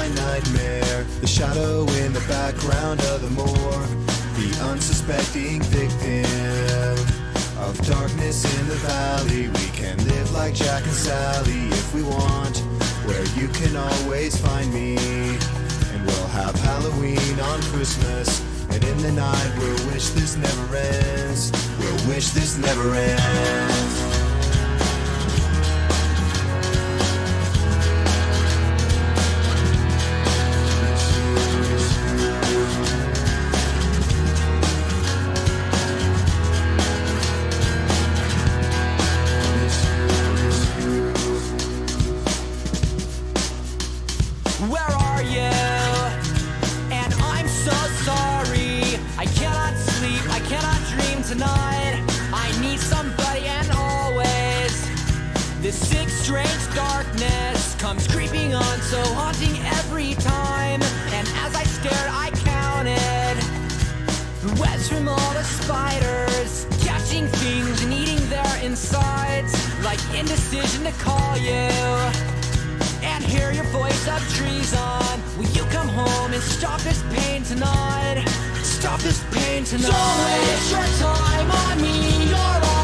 my nightmare. The shadow in the background of the morgue, the unsuspecting victim of darkness in the valley. We can live like Jack and Sally if we want, where you can always find me. And we'll have Halloween on Christmas, and in the night we'll wish this never ends. We'll wish this never ends. Where are you? And I'm so sorry. I cannot sleep, I cannot dream tonight. I need somebody, and always this sick, strange darkness comes creeping on, so haunting every time. And as I stared, I counted the webs from all the spiders, catching things and eating their insides, like indecision to call you and hear your voice of treason. Will you come home and stop this pain tonight? Stop this pain tonight. Don't waste your time on me, you're all